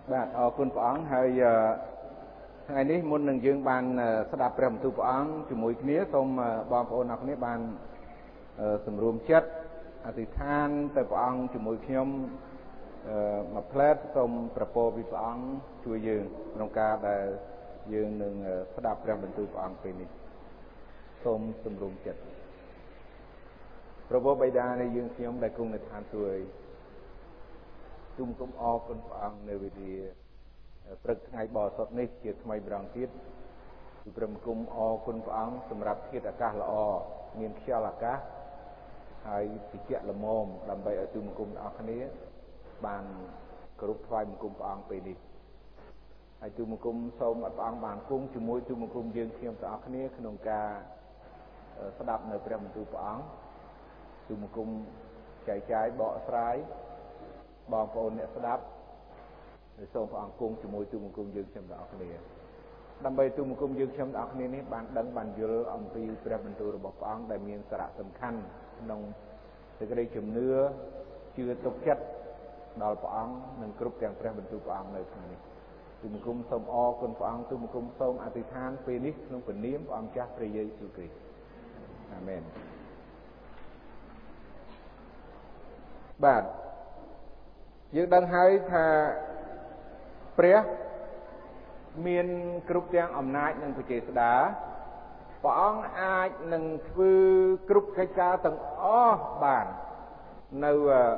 បាទអរគុណព្រះអង្គហើយថ្ងៃនេះមុននឹងយើងបានស្ដាប់ព្រះបន្ទូលព្រះអង្គជាមួយគ្នាសូមបងប្អូនអរគ្នាបានសម្រួមចិត្តអធិដ្ឋានទៅព្រះអង្គជាមួយខ្ញុំមួយផ្លែតសូមប្រពោពីព្រះអង្គជួយយើងក្នុងការដែលយើងនឹងស្ដាប់ព្រះបន្ទូលព្រះអង្គពេលនេះសូមសម្រួមចិត្តព្រះបិតានៃយើងខ្ញុំដែលគង់នៅឋានសួគ៌ទូមគុំអរគុណព្រះអង្គនៅវេលាព្រឹកថ្ងៃបរិសុទ្ធនេះជាថ្មីម្ដងទៀតគឺព្រះគុំអរគុណព្រះអង្គសម្រាប់ធាតុអាកាសល្អមានខ្យល់អាកាសហើយត្រជាក់ល្មមដើម្បីឲ្យទូមគុំទាំងអស់គ្នាបានគោរពថ្វាយបង្គំព្រះអង្គពេលនេះហើយទូមគុំសូមឲ្យព្រះអង្គបានគង់ជាមួយទូមគុំយើងខ្ញុំទាំងអស់គ្នាក្នុងការស្ដាប់នៅព្រះបន្ទូលព្រះអង្គទូមគុំចែកចាយបកស្រាយបងប្អូនអ្នកស្ដាប់ហើយសូមព្រះអង្គគង់ជាមួយទូមង្គមយើងខ្ញុំទាំងអស់គ្នាដើម្បីទូមង្គមយើងខ្ញុំទាំងអស់គ្នានេះបានដឹងបានយល់អំពីព្រះបន្ទូលរបស់ព្រះអង្គដែលមានសារៈសំខាន់ក្នុងសេចក្តីជំនឿជឿទុកចិត្តដល់ព្រះអង្គនិងគ្រប់ទាំងព្រះបន្ទូលព្រះអង្គនៅថ្ងៃនេះទូមង្គមសូមអរគុណព្រះអង្គទូមង្គមសូមអធិដ្ឋានពេលនេះក្នុងព្រះនាមព្រះអង្គចាស់ព្រះយេស៊ូវគ្រីស្ទអាមែនបាទយើងដឹងហើយថាព្រះមានគ្រប់ទាំងអំណាចនិងបច្ចេស្តាព្រះអង្គអាចនឹងធ្វើគ្រប់កិច្ចការទាំងអស់បាននៅ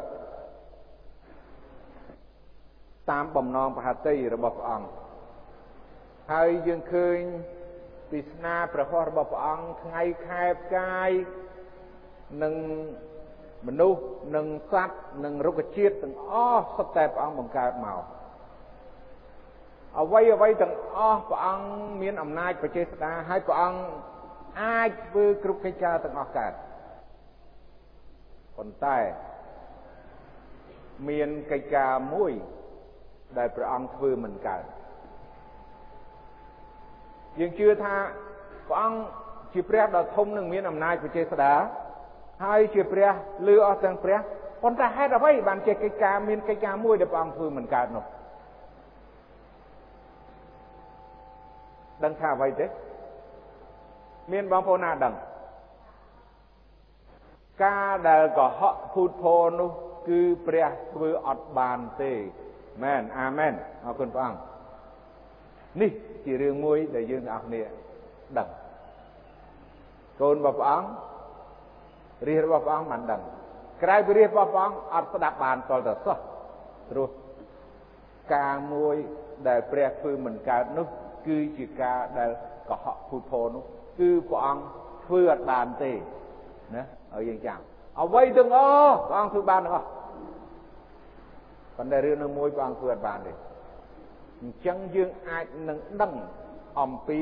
តាមបំណងប្រហត្ថីរបស់ព្រះអង្គហើយយើងឃើញពីស្នាព្រះហស្ថរបស់ព្រះអង្គថ្ងៃខែផ្កាយនិងមនុស្សនិងសត្វនិងរុក្ខជាតិទាំងអស់សុទ្ធតែព្រះអង្គបង្កើតមកអ្វីទាំងអស់ព្រះអង្គមានអំណាចបច្ចេស្តាហើយព្រះអង្គអាចធ្វើគ្រប់កិច្ចការទាំងអស់កើតប៉ុន្តែមានកិច្ចការមួយដែលព្រះអង្គធ្វើមិនកើតយើងជឿថាព្រះអង្គជាព្រះដ៏ធំនិងមានអំណាចបច្ចេស្តាហើយជាព្រះលឺអស់ទាំងព្រះប៉ុន្តែហេតុអ្វីបានជាកិច្ចការមានកិច្ចការមួយដែលព្រះអង្គធ្វើមិនកើតនោះដឹងថាអ្វីទេមានបងប្អូនណាដឹងការដែលកុហកភូតភរនោះគឺព្រះធ្វើអត់បានទេមែនអាមែនអរគុណព្រះអង្គនេះជារឿងមួយដែលយើងទាំងអស់គ្នាដឹងកូនរបស់ព្រះអង្គរាជរបស់ព្រះអង្គបានដឹងក្រៅពីរាជរបស់ព្រះអង្គអត់ស្ដាប់បានតលទៅសោះព្រោះការមួយដែលព្រះធ្វើមិនកើតនោះគឺជាការដែលកុហកភូតភរនោះគឺព្រះអង្គធ្វើអត់បានទេណាឲ្យយើងចាំអ្វីទាំងអស់ព្រះអង្គធ្វើបានទាំងអស់ប៉ុន្តែរឿងនោះមួយព្រះអង្គធ្វើអត់បានទេអញ្ចឹងយើងអាចនឹងដឹងអំពី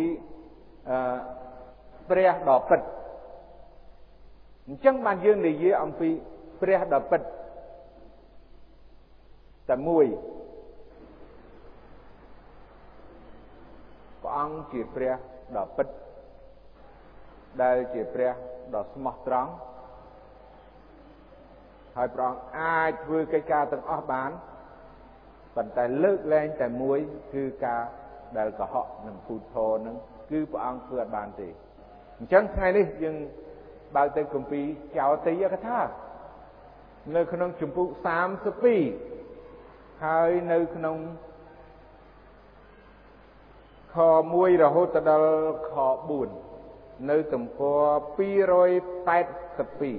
ព្រះដ៏ពិតអញ្ចឹងបានយើងនិយាយអំពីព្រះដ៏ពិតតែមួយព្រះអង្គជាព្រះដ៏ពិតដែលជាព្រះដ៏ស្មោះត្រង់ហើយព្រះអង្គអាចធ្វើកិច្ចការទាំងអស់បានប៉ុន្តែលើកលែងតែមួយគឺការដែលកុហកនិងភូតភរនឹងគឺព្រះអង្គធ្វើអត់បានទេអញ្ចឹងថ្ងៃនេះយើងបើកទៅគម្ពីរចោទយកថានៅក្នុងជំពូក32ហើយនៅក្នុងខ1រហូតដល់ខ4នៅទំព័រ282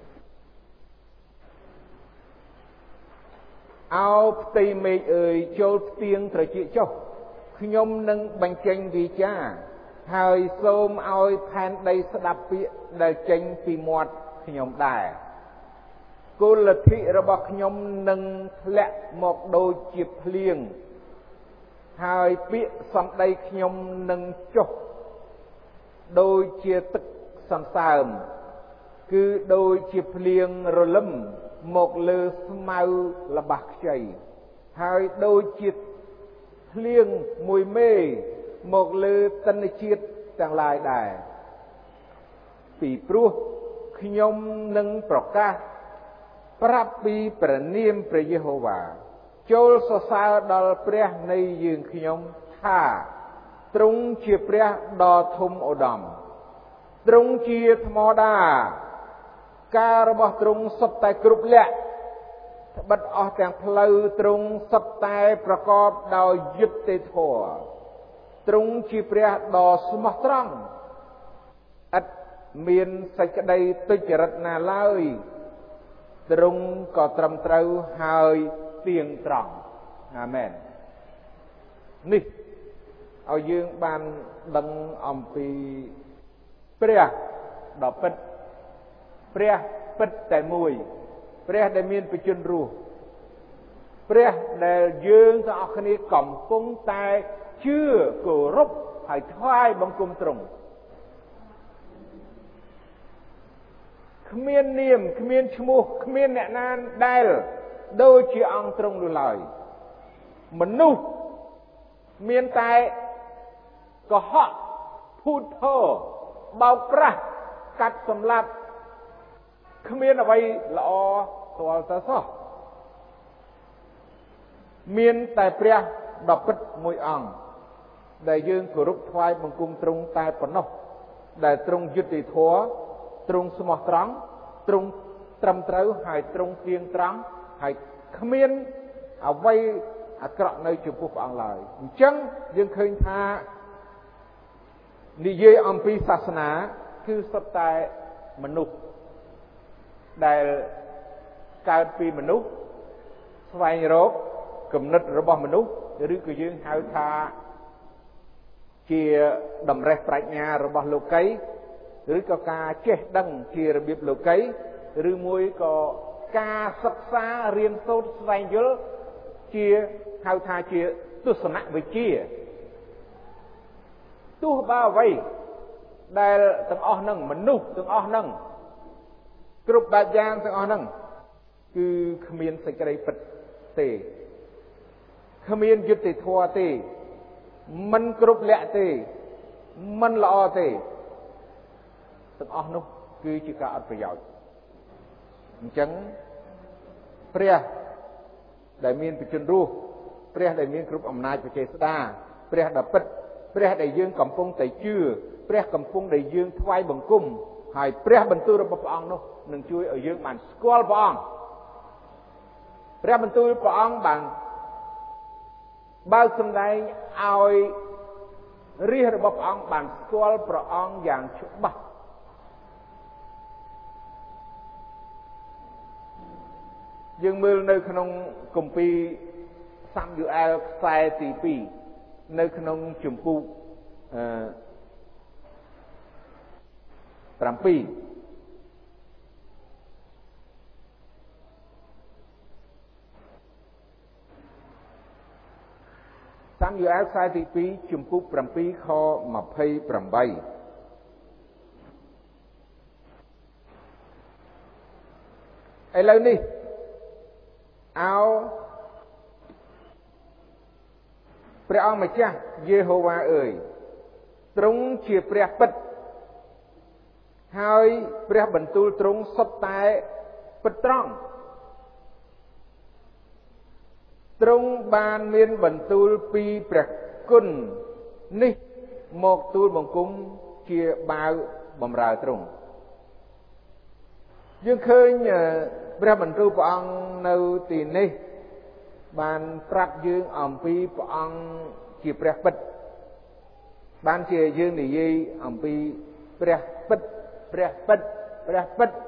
អោផ្ទៃមេឃអើយចូលផ្ទៀងត្រចៀកចុះខ្ញុំនឹងបញ្ចេញវាចាហើយសូមឲ្យផែនដីស្ដាប់ពាក្យដែលចេញពីមាត់ខ្ញុំដែរគោលលទ្ធិរបស់ខ្ញុំនឹងធ្លាក់មកដូចជាភ្លៀងហើយពាក្យសម្ដីខ្ញុំនឹងចុះដូចជាទឹកសន្សើមគឺដូចជាភ្លៀងរលឹមមកលើស្មៅល្បះខ្ចីហើយដូចជាភ្លៀងមួយមេមកលើទិន្នជាតិទាំងឡាយដែរពីព្រោះខ្ញុំនឹងប្រកាសប្រាប់ពីព្រះនាមព្រះយេហូវ៉ាចូលសរសើរដល់ព្រះនៃយើងខ្ញុំថាទ្រង់ជាព្រះដ៏ធំឧត្តមទ្រង់ជាធម្មតាការរបស់ទ្រង់សុទ្ធតែគ្រប់លក្ខត្បិតអស់ទាំងផ្លូវទ្រង់សុទ្ធតែប្រកបដោយយុត្តិធម៌ទ្រង់ជាព្រះដ៏ស្មោះត្រង់ឥតមានសេចក្តីទុច្ចរិតណាឡើយទ្រង់ក៏ត្រឹមត្រូវហើយទៀងត្រង់អាមែននេះឲ្យយើងបានដឹងអំពីព្រះដ៏ពិតព្រះពិតតែមួយព្រះដែលមានបជនរស់ព្រះដែលយើងទាំងអស់គ្នាកំពុងតែជឿគោរពហើយថ្វាយបង្គំទ្រង់គ្មាននាមគ្មានឈ្មោះគ្មានអ្នកណាដែលដូចជាអង្គទ្រង់នោះឡើយមនុស្សមានតែកុហកភូតភរបោកប្រាស់កាត់សម្លាប់គ្មានអ្វីល្អស្គាល់ទៅសោះមានតែព្រះដ៏ពិតមួយអង្គដែលយើងគោរពថ្វាយបង្គំទ្រង់តែប៉ុណ្ណោះដែលទ្រង់យុត្តិធម៌ទ្រង់ស្មោះត្រង់ទ្រង់ត្រឹមត្រូវហើយទ្រង់ទៀងត្រង់ហើយគ្មានអ្វីអាក្រក់នៅចំពោះព្រះអង្គឡើយអញ្ចឹងយើងឃើញថានិយាយអំពីសាសនាគឺសុទ្ធតែមនុស្សដែលកើតពីមនុស្សស្វែងរកគំនិតរបស់មនុស្សឬក៏យើងហៅថាជាតម្រេះប្រាជ្ញារបស់លោកីឬក៏ការចេះដឹងជារបៀបលោកីឬមួយក៏ការសិក្សារៀនសូត្រស្វែងយល់ជាហៅថាជាទស្សនវិជ្ជាទោះបើអ្វីដែលទាំងអស់ហ្នឹងមនុស្សទាំងអស់ហ្នឹងគ្រប់បែបយ៉ាងទាំងអស់ហ្នឹងគឺគ្មានសេចក្តីពិតទេគ្មានយុត្តិធម៌ទេមិនគ្រប់លក្ខទេមិនល្អទេទាំងអស់នោះគឺជាការអត់ប្រយោជន៍អញ្ចឹងព្រះដែលមានបជនរស់ព្រះដែលមានគ្រប់អំណាចបច្ចេស្តាព្រះដ៏ពិតព្រះដែលយើងកំពុងតែជឿព្រះកំពុងដែលយើងថ្វាយបង្គំហើយព្រះបន្ទូលរបស់ព្រះអង្គនោះនឹងជួយឲ្យយើងបានស្គាល់ព្រះអង្គព្រះបន្ទូលព្រះអង្គបានបើកសម្ដែងឲ្យរាជរបស់ព្រះអង្គបានស្គាល់ព្រះអង្គយ៉ាងច្បាស់យើងមើលនៅក្នុងគម្ពីរសាមយូអែលខ្សែទី2នៅក្នុងជំពូក7សាមយូអែលខ្សែទី2ជំពូក7ខ28ឥឡូវនេះអោព្រះអង្គម្ចាស់យេហូវ៉ាអើយទ្រង់ជាព្រះពិតហើយព្រះបន្ទូលទ្រង់សុទ្ធតែពិតត្រង់ទ្រង់បានមានបន្ទូលពីព្រះគុណនេះមកទូលបង្គំជាបាវបម្រើទ្រង់យើងឃើញព្រះបន្ទូលព្រះអង្គនៅទីនេះបានប្រាប់យើងអំពីព្រះអង្គជាព្រះពិតបានជាយើងនិយាយអំពីព្រះពិតព្រះពិតព្រះពិត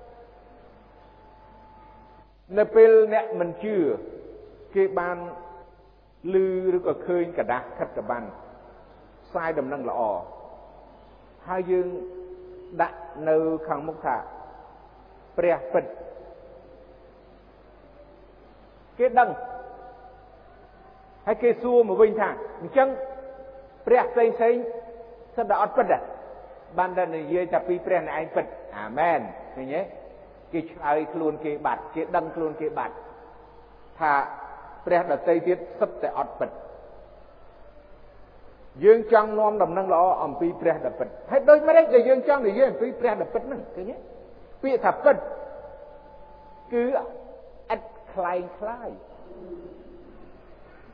នៅពេលអ្នកមិនជឿគេបានឮឬក៏ឃើញกระดาษខិតកបានផ្សាយដំណឹងល្អហើយយើងដាក់នៅខាងមុខថាព្រះពិតគេដឹងហើយគេសួរមកវិញថាអញ្ចឹងព្រះផ្សេងសិតតែអត់ពិតបានតែនិយាយតែពីព្រះអ្នកឯងពិតអាមែនឃើញទេគេឆ្លើយខ្លួនគេបាត់គេដឹងខ្លួនគេបាត់ថាព្រះដតីទៀតសិតតែអត់ពិតយើងចង់នាំដំណឹងល្អអំពីព្រះដ៏ពិតហើយដូចមិនដែលយើងចង់និយាយអំពីព្រះដ៏ពិតហ្នឹងឃើញទេពាក្យថាពិតគឺឥតคล้าย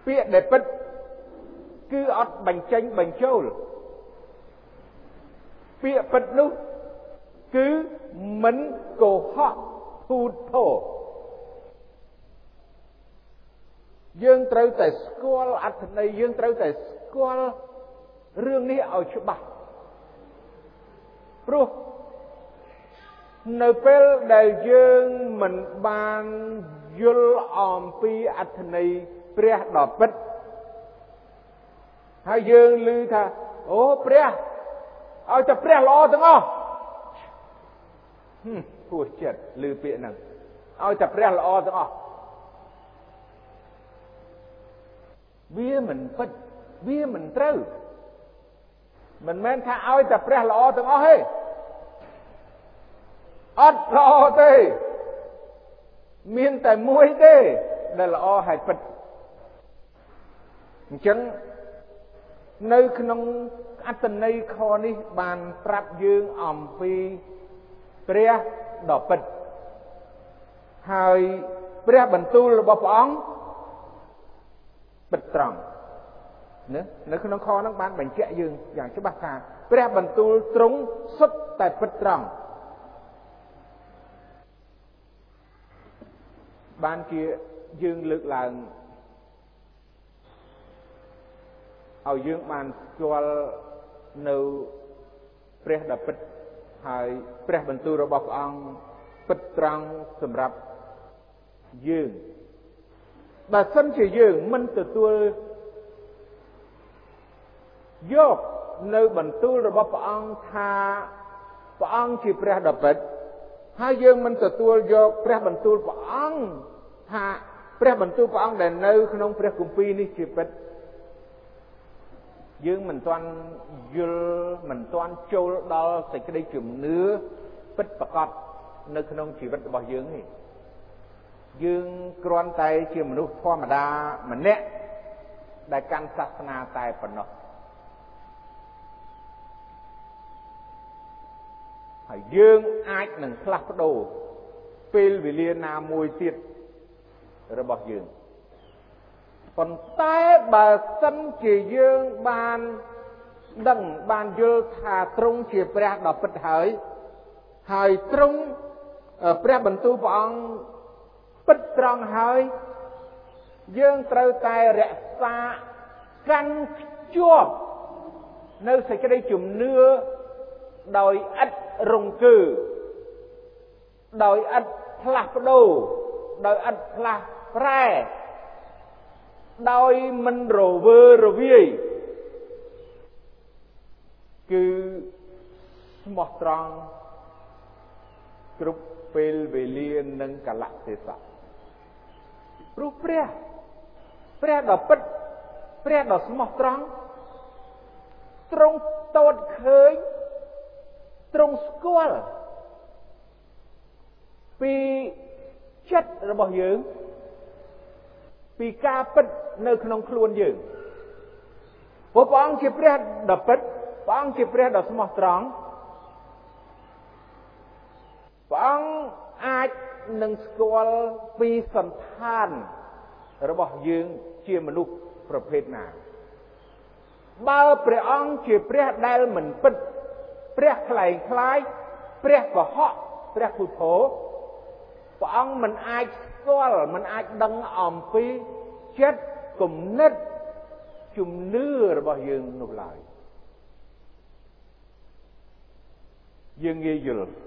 ពាក្យដែលពិតគឺអត់បញ្ចេញបញ្ចូលពាក្យពិតនោះគឺមិនកុហកធូតធរយើងត្រូវតែស្គាល់អត្ថន័យយើងត្រូវតែស្គាល់រឿងនេះឲ្យច្បាស់ព្រោះនៅពេលដែលយើងមិនបានយល់អំពីអត្ថន័យព្រះដ៏ពិតហើយយើងឮថាអូព្រះឲ្យតែព្រះល្អទាំងអស់ពោះចិត្តឮពាក្យហ្នឹងឲ្យតែព្រះល្អទាំងអស់វាមិនពិតវាមិនត្រូវមិនមែនថាឲ្យតែព្រះល្អទាំងអស់ទេអត់ល្អទេមានតែមួយទេដែលល្អហើយពិតអញ្ចឹងនៅក្នុងអត្ថន័យខនេះបានប្រាប់យើងអំពីព្រះដ៏ពិតហើយព្រះបន្ទូលរបស់ព្រះអង្គពិតត្រង់នៅក្នុងខហ្នឹងបានបញ្ជាក់យើងយ៉ាងច្បាស់ថាព្រះបន្ទូលទ្រង់សុទ្ធតែពិតត្រង់បានជាយើងលើកឡើងឲ្យយើងបានស្គាល់នៅព្រះដ៏ពិតហើយព្រះបន្ទូលរបស់ព្រះអង្គពិតត្រង់សម្រាប់យើងបើសិនជាយើងមិនទទួលយកនៅបន្ទូលរបស់ព្រះអង្គថាព្រះអង្គជាព្រះដ៏ពិតហើយយើងមិនទទួលយកព្រះបន្ទូលព្រះអង្គថាព្រះបន្ទូលព្រះអង្គដែលនៅក្នុងព្រះគម្ពីរនេះជាពិតយើងមិនទាន់យល់មិនទាន់ចូលដល់សេចក្តីជំនឿពិតប្រាកដនៅក្នុងជីវិតរបស់យើងនេះយើងគ្រាន់តែជាមនុស្សធម្មតាម្នាក់ដែលកាន់សាសនាតែប៉ុណ្ណោះហើយយើងអាចនឹងផ្លាស់ប្ដូរពេលវេលាណាមួយទៀតរបស់យើងប៉ុន្តែបើសិនជាយើងបានដឹងបានយល់ថាទ្រង់ជាព្រះដ៏ពិតហើយទ្រង់ព្រះបន្ទូលព្រះអង្គពិតត្រង់ហើយយើងត្រូវតែរក្សាកាន់ខ្ជាប់នៅសេចក្តីជំនឿដោយឥតរង្គើដោយឥតផ្លាស់ប្ដូរដោយឥតផ្លាស់ប្រែដោយមិនរវើរវាយគឺស្មោះត្រង់គ្រប់ពេលវេលានិងកលៈទេសៈព្រោះព្រះដ៏ពិតព្រះដ៏ស្មោះត្រង់ទ្រង់តតឃើញទ្រង់ស្គាល់ពីចិត្តរបស់យើងពីការពិតនៅក្នុងខ្លួនយើងព្រោះព្រះអង្គជាព្រះដ៏ពិតព្រះអង្គជាព្រះដ៏ស្មោះត្រង់ព្រះអង្គអាចនឹងស្គាល់ពីសន្តានរបស់យើងជាមនុស្សប្រភេទណាបើព្រះអង្គជាព្រះដែលមិនពិតព្រះខ្លែងខ្លាយព្រះកុហកព្រះពុទ្ធោព្រះអង្គមិនអាចស្គាល់មិនអាចដឹងអំពីចិត្តគំនិតជំនឿរបស់យើងនោះឡើយយើងងាយយល់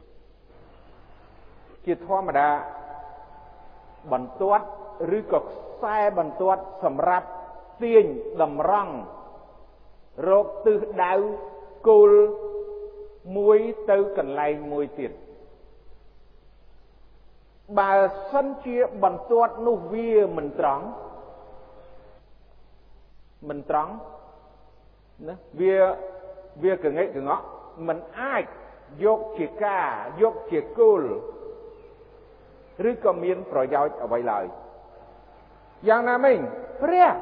ជាធម្មតាបន្ទាត់ឬក៏ខ្សែបន្ទាត់សម្រាប់ទាញតម្រង់រកទិសដៅគោលមួយទៅកន្លែងមួយទៀតបើសិនជាបន្ទាត់នោះវាមិនត្រង់ណាវាកងែកកងក់មិនអាចយកជាការយកជាគោលឬក៏មានប្រយោជន៍អ្វីឡើយយ៉ាងណាមិញព្រះ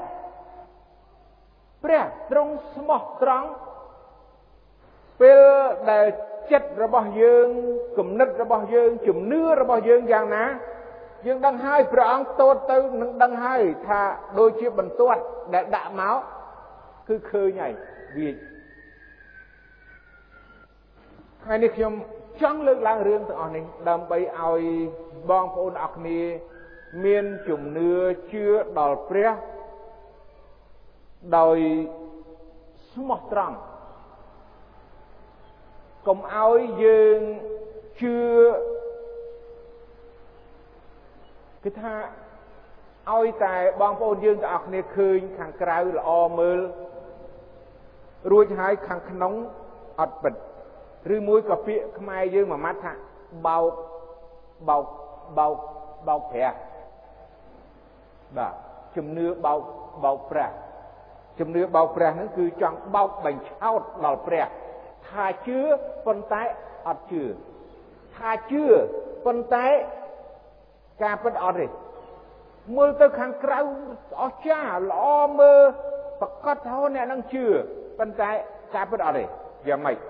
ទ្រង់ស្មោះត្រង់ពេលដែលចិត្តរបស់យើងគំនិតរបស់យើងជំនឿរបស់យើងយ៉ាងណាយើងដឹងហើយព្រះអង្គតូតទៅនឹងដឹងហើយថាដូចជាបន្ទាត់ដែលដាក់មកគឺឃើញហើយវាថ្ងៃនេះខ្ញុំចង់លើកឡើងរឿងទាំងអស់នេះដើម្បីឲ្យបងប្អូនអរគ្នាមានជំនឿជឿដល់ព្រះដោយស្មោះត្រង់កុំឲ្យយើងជឿគឺថាឲ្យតែបងប្អូនយើងទាំងអស់គ្នាឃើញខាងក្រៅល្អមើលរួចហើយខាងក្នុងអត់ពិតឬមួយក៏ពាក្យខ្មែរយើងមួយម៉ាត់ថាបោកព្រះបាទជំនឿបោកព្រះជំនឿបោកព្រះហ្នឹងគឺចង់បោកបញ្ឆោតដល់ព្រះថាជឿប៉ុន្តែអត់ជឿថាជឿប៉ុន្តែការពិតអត់ទេមើលទៅខាងក្រៅអស្ចារ្យល្អមើលប្រកាសថាអ្នកនឹងជឿប៉ុន្តែការពិតអត់ទេយ៉ាងម៉េច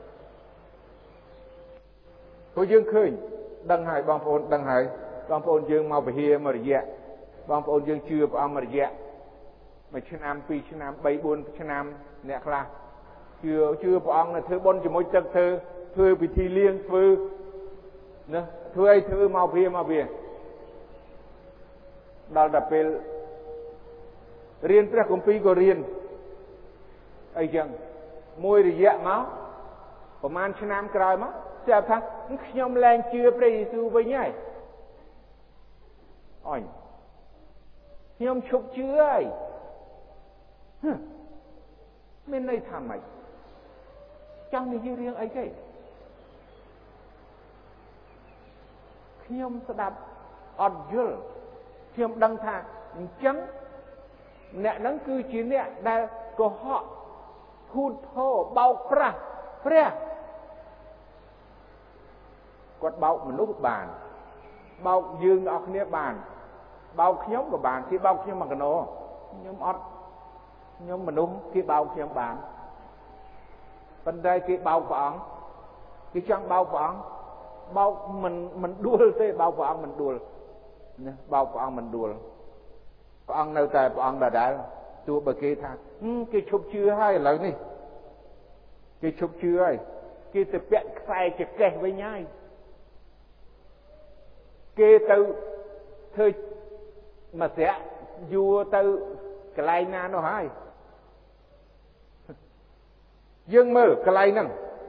ព្រោះយើងឃើញដឹងហើយបងប្អូនដឹងហើយបងប្អូនយើងមកវិហារមួយរយៈបងប្អូនយើងជឿព្រះអង្គមួយរយៈ1ឆ្នាំ2ឆ្នាំ3 4ឆ្នាំអ្នកខ្លះជឿព្រះអង្គនៅធ្វើបុណ្យជាមួយទឹកធ្វើពិធីលៀងធ្វើណាធ្វើអីធ្វើមកវាដល់តែពេលរៀនព្រះគម្ពីរក៏រៀនអីចឹងមួយរយៈមកប្រហែលឆ្នាំក្រោយមកស្រាប់ថាខ្ញុំលែងជឿព្រះយេស៊ូវវិញហើយអញខ្ញុំឈប់ជឿហើយមានន័យថាម៉េចចង់និយាយរឿងអីគេខ្ញុំស្ដាប់អត់យល់ខ្ញុំដឹងថាអញ្ចឹងអ្នកហ្នឹងគឺជាអ្នកដែលកុហកភូតភរបោកប្រាស់ព្រះគាត់បោកមនុស្សបានបោកយើងទាំងអស់គ្នាបានបោកខ្ញុំក៏បានគេបោកខ្ញុំមកកណោខ្ញុំអត់ខ្ញុំមនុស្សគេបោកខ្ញុំបានប៉ុន្តែគេបោកព្រះអង្គគេចង់បោកព្រះអង្គបោកមិនដួលទេបោកព្រះអង្គមិនដួលណាបោកព្រះអង្គមិនដួលព្រះអង្គនៅតែព្រះអង្គដដែលទោះបើគេថាគេឈប់ជឿហើយឥឡូវនេះគេឈប់ជឿហើយគេទៅពាក់ខ្សែចកេះវិញហើយគេទៅធ្វើមកស្រាក់យួរទៅកន្លែងណានោះហើយយើងមើលកន្លែងហ្នឹង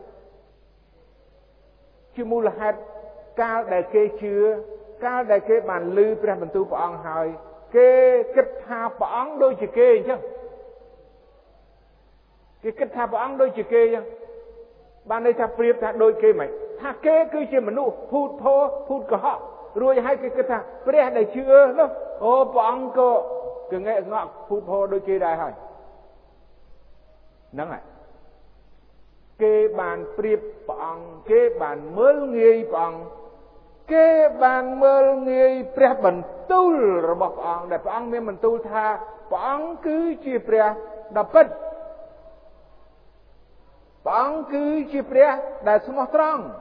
ជាមូលហេតុកាលដែលគេជឿកាលដែលគេបានឮព្រះបន្ទូលព្រះអង្គហើយគេគិតថាព្រះអង្គដូចជាគេអញ្ចឹងគេគិតថាព្រះអង្គដូចជាគេអញ្ចឹងបានន័យថាប្រៀបថាដូចគេមិនថាគេគឺជាមនុស្សភូតភរភូតកុហករួចហើយគេគិតថាព្រះដែលជឿនោះអូព្រះអង្គក៏កងែកងក់ភូតភរដូចគេដែរហើយហ្នឹងហើយគេបានប្រៀបព្រះអង្គគេបានមើលងាយព្រះអង្គគេបានមើលងាយព្រះបន្ទូលរបស់ព្រះអង្គដែលព្រះអង្គមានបន្ទូលថាព្រះអង្គគឺជាព្រះដ៏ពិតព្រះអង្គគឺជាព្រះដែលស្មោះត្រង់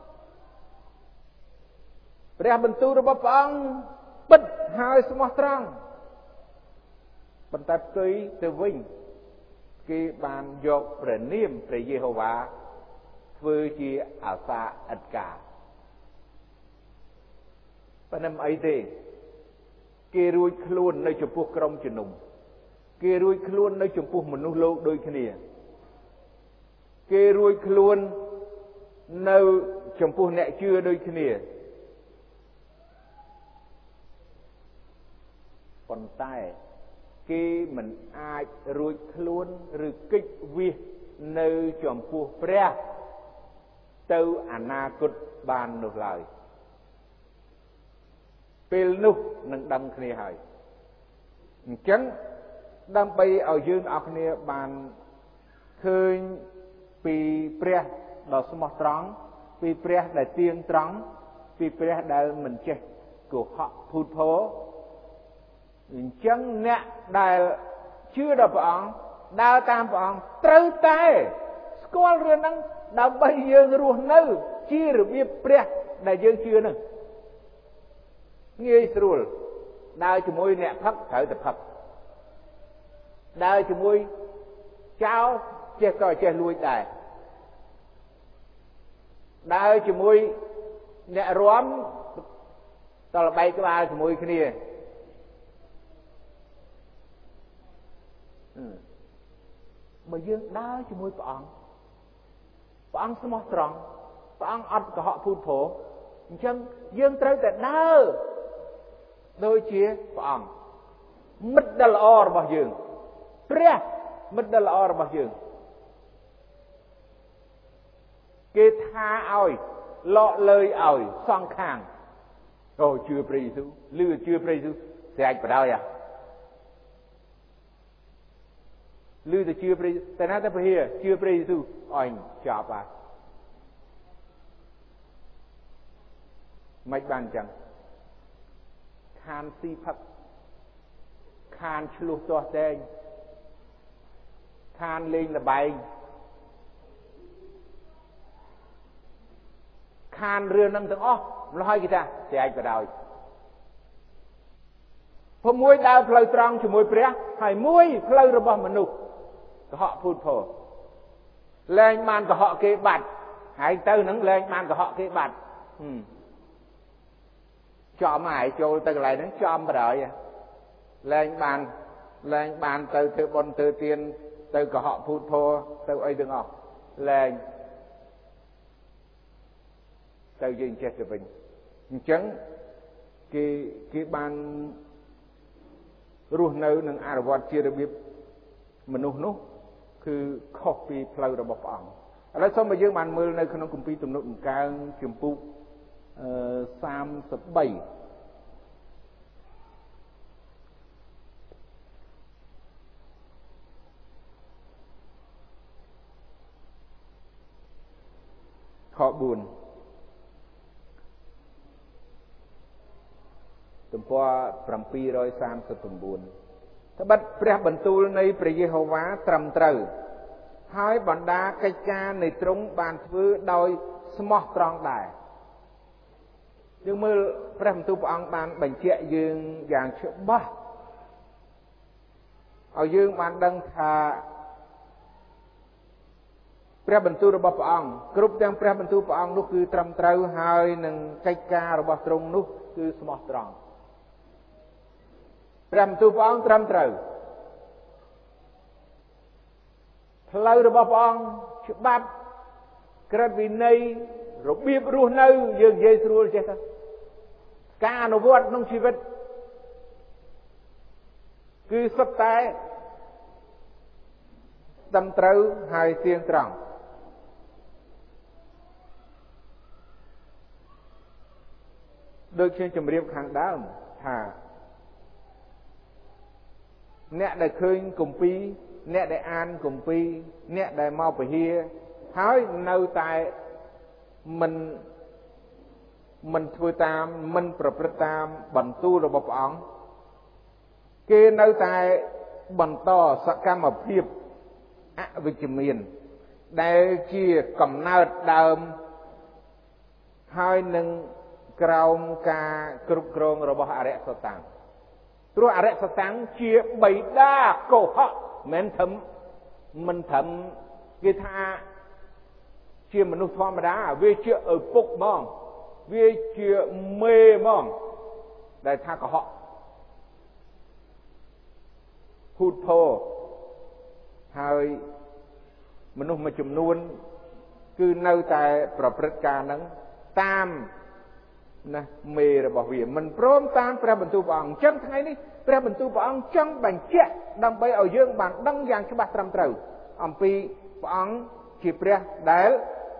ព្រះបន្ទូលរបស់ព្រះអង្គពិតហើយស្មោះត្រង់ប៉ុន្តែផ្ទុយទៅវិញគេបានយកព្រះនាមព្រះយេហូវ៉ាធ្វើជាអាសាឥតកាប៉ុន្តែមិនអីទេគេរួចខ្លួននៅចំពោះក្រុមជំនុំគេរួចខ្លួននៅចំពោះមនុស្សលោកដូចគ្នាគេរួចខ្លួននៅចំពោះអ្នកជឿដូចគ្នាប៉ុន្តែគេមិនអាចរួចខ្លួនឬគេចវាសនៅចំពោះព្រះទៅអនាគតបាននោះឡើយពេលនោះនឹងដឹងគ្នាហើយអញ្ចឹងដើម្បីឲ្យយើងអរគ្នាបានឃើញពីព្រះដ៏ស្មោះត្រង់ពីព្រះដែលទៀងត្រង់ពីព្រះដែលមិនចេះកុហកភូតភរអញ្ចឹងអ្នកដែលជឿដល់ព្រះអង្គដើរតាមព្រះអង្គត្រូវតែស្គាល់រឿងហ្នឹងដើម្បីយើងរស់នៅជារបៀបព្រះដែលយើងជឿហ្នឹងងាយស្រួលដើរជាមួយអ្នកផឹកត្រូវតែផឹកដើរជាមួយចោលចេះក៏ចេះលួចដែរដើរជាមួយអ្នករាំតលបែកក្បាលជាមួយគ្នាបើយើងដើរជាមួយព្រះអង្គស្មោះត្រង់ព្រះអង្គអត់កុហកភូតភរអញ្ចឹងយើងត្រូវតែដើរដូចជាព្រះអង្គមិត្តដ៏ល្អរបស់យើងព្រះមិត្តដ៏ល្អរបស់យើងគេថាឲ្យលក់លើយឲ្យសងខាងអូជឿព្រះយេស៊ូវឬជឿព្រះយេស៊ូវស្រែកបដ ாய் ឬទៅជឿព្រះតែណាទៅពហិជឿព្រះយេស៊ូវអញចប់ហើយមិនបានអញ្ចឹងខានស៊ីផឹកខានឆ្លោះទាស់តែងខានលេងល្បែងខានរឿងនឹងទាំងអស់ម្ល៉េះហើយគេថាស្រែកបដ ாய் ព្រោះមួយដើរផ្លូវត្រង់ជាមួយព្រះហើយមួយផ្លូវរបស់មនុស្សកុហកភូតភរលែងបានកុហកគេបាត់ហើយទៅនឹងលែងបានកុហកគេបាត់ចំហើយចូលទៅកន្លែងហ្នឹងចំបដ ாய் លែងបានទៅធ្វើបុណ្យទៅទានទៅកុហកភូតភរទៅអីទាំងអស់លែងទៅយើងចេះទៅវិញអញ្ចឹងគេបានរស់នៅនឹងអរិវត្តជារបៀបមនុស្សនោះគឺខុសពីផ្លូវរបស់ព្រះអង្គឥឡូវសូមឲ្យយើងបានមើលនៅក្នុងគម្ពីរទំនុកដំកើងជំពូក33ខ4ទំព័រ739ត្បិតព្រះបន្ទូលនៃព្រះយេហូវ៉ាត្រឹមត្រូវហើយបណ្ដាកិច្ចការនៃទ្រង់បានធ្វើដោយស្មោះត្រង់ដែរយើងមើលព្រះបន្ទូលព្រះអង្គបានបញ្ជាក់យើងយ៉ាងច្បាស់ឲ្យយើងបានដឹងថាព្រះបន្ទូលរបស់ព្រះអង្គគ្រប់ទាំងព្រះបន្ទូលព្រះអង្គនោះគឺត្រឹមត្រូវហើយនឹងកិច្ចការរបស់ទ្រង់នោះគឺស្មោះត្រង់ព្រះបន្ទូលព្រះអង្គត្រឹមត្រូវផ្លូវរបស់ព្រះអង្គច្បាប់ក្រឹតវិន័យរបៀបរស់នៅយើងនិយាយស្រួលចេះទៅការអនុវត្តក្នុងជីវិតគឺសុទ្ធតែត្រឹមត្រូវហើយទៀងត្រង់ដូចខ្ញុំជម្រាបខាងដើមថាអ្នកដែលឃើញគម្ពីរអ្នកដែលអានគម្ពីរអ្នកដែលមកពហិហើយនៅតែមិនធ្វើតាមមិនប្រព្រឹត្តតាមបន្ទូលរបស់ព្រះអង្គគេនៅតែបន្តសកម្មភាពអវិជ្ជមានដែលជាកំណើតដើមហើយនឹងក្រោមការគ្រប់គ្រងរបស់អរិយសតាំងព្រោះអរិយសតាំងជាបិតាកុហកមិនត្រឹមគេថាជាមនុស្សធម្មតាវាជាឪពុកហ្មងវាជាមេហ្មងដែលថាកុហកភូតភរហើយមនុស្សមួយចំនួនគឺនៅតែប្រព្រឹត្តការហ្នឹងតាមណាមេរបស់វាមិនព្រមតាមព្រះបន្ទូលព្រះអង្គអញ្ចឹងថ្ងៃនេះព្រះបន្ទូលព្រះអង្គចង់បញ្ជាក់ដើម្បីឲ្យយើងបានដឹងយ៉ាងច្បាស់ត្រឹមត្រូវអំពីព្រះអង្គជាព្រះដែល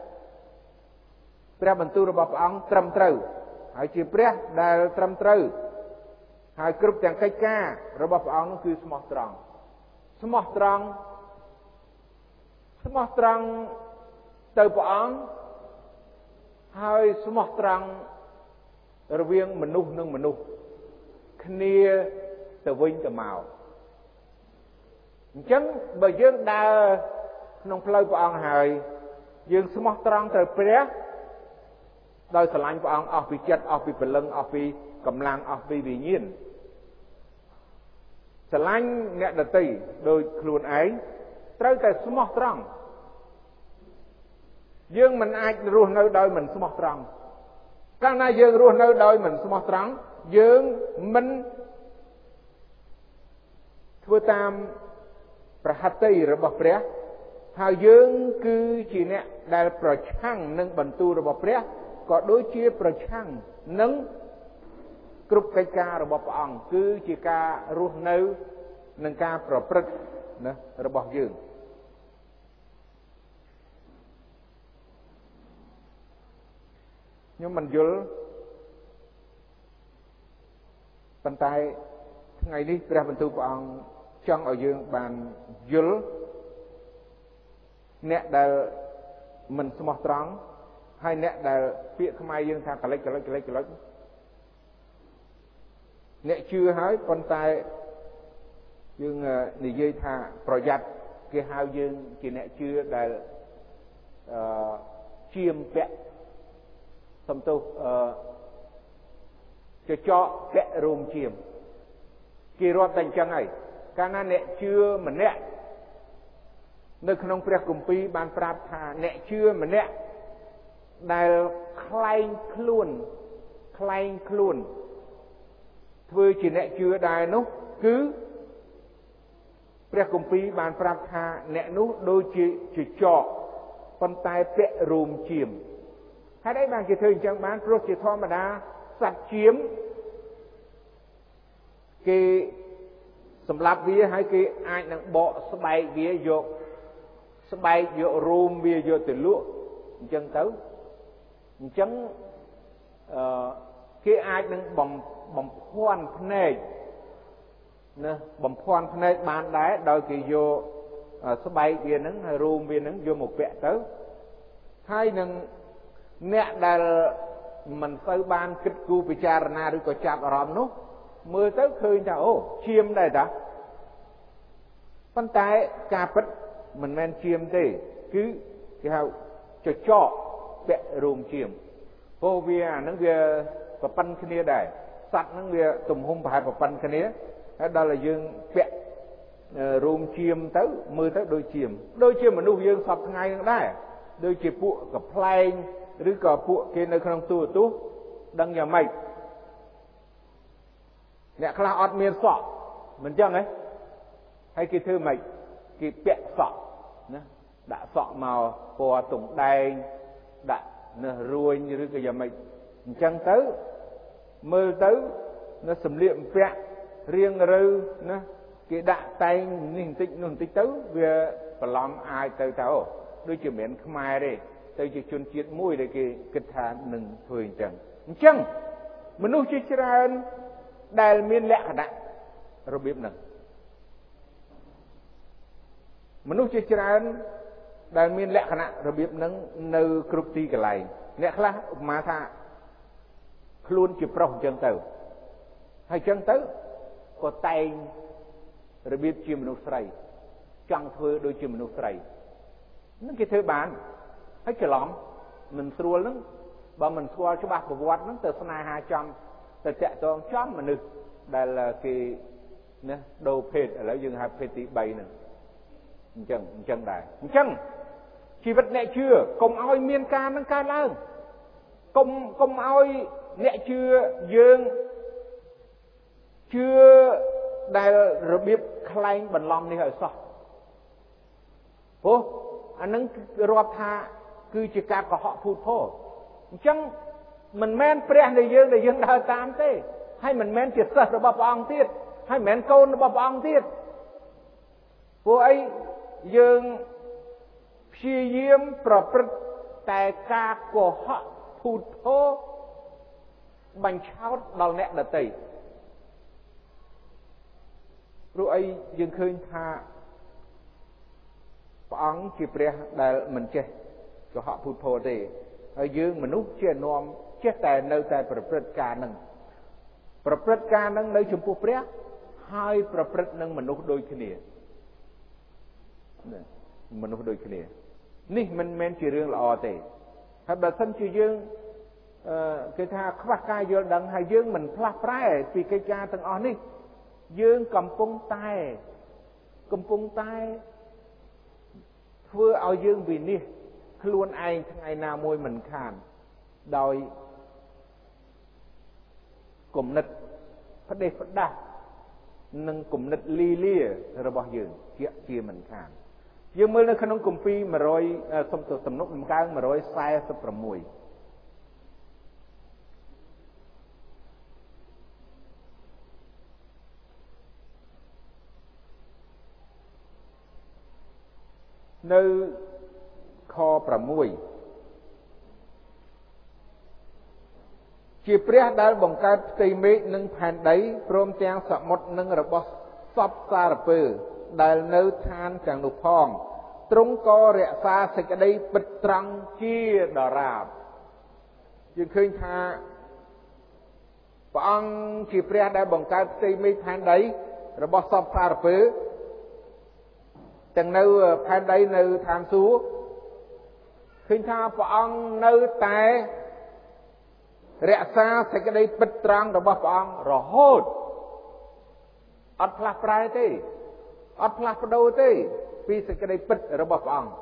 ព្រះបន្ទូលរបស់ព្រះអង្គត្រឹមត្រូវហើយជាព្រះដែលត្រឹមត្រូវហើយគ្រប់ទាំងកិច្ចការរបស់ព្រះអង្គនោះគឺស្មោះត្រង់ទៅព្រះអង្គហើយស្មោះត្រង់រវាងមនុស្សនិងមនុស្សគ្នាទៅវិញទៅមកអញ្ចឹងបើយើងដើរក្នុងផ្លូវព្រះអង្គហើយយើងស្មោះត្រង់ទៅព្រះដោយស្រឡាញ់ព្រះអង្គអស់ពីចិត្តអស់ពីព្រលឹងអស់ពីកម្លាំងអស់ពីវិញ្ញាណស្រឡាញ់អ្នកដទៃដោយខ្លួនឯងត្រូវតែស្មោះត្រង់យើងមិនអាចរស់នៅដោយមិនស្មោះត្រង់កាលណាយើងរស់នៅដោយមិនស្មោះត្រង់យើងមិនធ្វើតាមប្រហត្ថីរបស់ព្រះហើយយើងគឺជាអ្នកដែលប្រឆាំងនឹងបន្ទូលរបស់ព្រះក៏ដូចជាប្រឆាំងនឹងគ្រប់កិច្ចការរបស់ព្រះអង្គគឺជាការរស់នៅនឹងការប្រព្រឹត្តណារបស់យើងខ្ញុំមិនយល់ប៉ុន្តែថ្ងៃនេះព្រះបន្ទូលព្រះអង្គចង់ឲ្យយើងបានយល់អ្នកដែលមិនស្មោះត្រង់ហើយអ្នកដែលពាក្យខ្មែរយើងថាកលិចអ្នកជឿហើយប៉ុន្តែយើងនិយាយថាប្រយ័ត្នគេហៅយើងជាអ្នកជឿដែលជាមពាក់សំទោសចចកពាក់រោមជាមគេរាប់តែអញ្ចឹងហើយកាលណាអ្នកជឿម្នាក់នៅក្នុងព្រះគម្ពីរបានប្រាប់ថាអ្នកជឿម្នាក់ដែលខ្លែងខ្លួនធ្វើជាអ្នកជឿដែរនោះគឺព្រះគម្ពីរបានប្រាប់ថាអ្នកនោះដូចជាចចកប៉ុន្តែពាក់រោមជាមហេតុអីបានគេធ្វើអញ្ចឹងបានព្រោះជាធម្មតាសត្វជាមគេសម្លាប់វាហើយគេអាចនឹងបកស្បែកវាយកស្បែកយករោមវាយកទៅលក់អញ្ចឹងទៅអញ្ចឹងគេអាចនឹងបំភាន់ភ្នែកណាបំភាន់ភ្នែកបានដែរដោយគេយកស្បែកវាហ្នឹងហើយរោមវាហ្នឹងយកមកពាក់ទៅហើយនឹងអ្នកដែលមិនសូវបានគិតគូរពិចារណាឬក៏ចាប់អារម្មណ៍នោះមើលទៅឃើញថាអូឈាមដែរតាប៉ុន្តែការពិតមិនមែនឈាមទេគឺគេហៅចចកពាក់រោមឈាមព្រោះវាអានឹងវាប្រប៉ិនគ្នាដែរសត្វហ្នឹងវាទំហំប្រហែលប្រប៉ិនគ្នាហើយដល់តែយើងពាក់រោមឈាមទៅមើលទៅដូចឈាមដូចជាមនុស្សយើងសពថ្ងៃហ្នឹងដែរដូចជាពួកកប្លែងឬក៏ពួកគេនៅក្នុងទូរទស្សន៍ដឹងយ៉ាងម៉េចអ្នកខ្លះអត់មានសក់មិនចឹងហ៎ហើយគេធ្វើម៉េចគេពាក់សក់ណាដាក់សក់មកពណ៌តុងដែងដាក់នៅរួញឬក៏យ៉ាងម៉េចអញ្ចឹងទៅមើលទៅនៅសម្លៀកបំពាក់រៀងរៅណាគេដាក់តែងនេះបន្តិចនោះបន្តិចទៅវាប្រឡំអាចទៅអូដូចជាមិនខ្មែរទេទៅជាជនជាតិមួយដែលគេគិតថានឹងធ្វើអញ្ចឹងមនុស្សជាច្រើនដែលមានលក្ខណៈរបៀបហ្នឹងមនុស្សជាច្រើនដែលមានលក្ខណៈរបៀបហ្នឹងនៅគ្រប់ទីកន្លែងអ្នកខ្លះឧបមាថាខ្លួនជាប្រុសអញ្ចឹងទៅហើយអញ្ចឹងទៅក៏តែងរបៀបជាមនុស្សស្រីចង់ធ្វើដូចជាមនុស្សស្រីហ្នឹងគេធ្វើបានហើយច្រឡំមិនស្រួលហ្នឹងបើមិនស្គាល់ច្បាស់ប្រវត្តិហ្នឹងទៅស្នេហាចំទៅតាក់ទងចំមនុស្សដែលគេណាដូរភេទឥឡូវយើងហៅភេទទី3ហ្នឹងអញ្ចឹងដែរអញ្ចឹងជីវិតអ្នកជឿកុំឲ្យមានការនឹងកើតឡើងកុំឲ្យអ្នកជឿយើងជឿដែលរបៀបខ្លែងបន្លំនេះឲ្យសោះព្រោះអានឹងរាប់ថាគឺជាការកុហកភូតភរអញ្ចឹងមិនមែនព្រះនៃយើងដែលយើងដើរតាមទេហើយមិនមែនជាសិស្សរបស់ព្រះអង្គទៀតហើយមិនមែនកូនរបស់ព្រះអង្គទៀតព្រោះអីយើងព្យាយាមប្រព្រឹត្តតែការកុហកភូតភរបញ្ឆោតដល់អ្នកដទៃព្រោះអីយើងឃើញថាព្រះអង្គជាព្រះដែលមិនចេះកុហកភូតភរទេហើយយើងមនុស្សជានាំចេះតែនៅតែប្រព្រឹត្តការនឹងនៅចំពោះព្រះហើយប្រព្រឹត្តនឹងមនុស្សដូចគ្នាមនុស្សដូចគ្នានេះមិនមែនជារឿងល្អទេហើយបើសិនជាយើងគេថាខ្វះការយល់ដឹងហើយយើងមិនផ្លាស់ប្រែពីកិច្ចការទាំងអស់នេះយើងកំពុងតែធ្វើឲ្យយើងវិនិច្ឆ័យខ្លួនឯងថ្ងៃណាមួយមិនខានដោយគំនិតផ្ដេសផ្ដាស់និងគំនិតលីលារបស់យើងជាមិនខានយើងមើលនៅក្នុងគម្ពីរសំណុកដំកើង146នៅខ6ជាព្រះដែលបង្កើតផ្ទៃមេឃនិងផែនដីព្រមទាំងសមុទ្រនិងរបស់សពសារពើដែលនៅឋានទាំងនោះផងទ្រង់ក៏រក្សាសេចក្តីពិតត្រង់ជាដរាបយើងឃើញថាព្រះអង្គជាព្រះដែលបង្កើតផ្ទៃមេឃផែនដីរបស់សពសារពើទាំងនៅផែនដីនៅឋានសួគ៌ឃើញថាព្រះអង្គនៅតែរក្សាសេចក្តីពិតត្រង់របស់ព្រះអង្គរហូតអត់ផ្លាស់ប្រែទេអត់ផ្លាស់ប្ដូរទេពីសេចក្តីពិតរបស់ព្រះអង្គ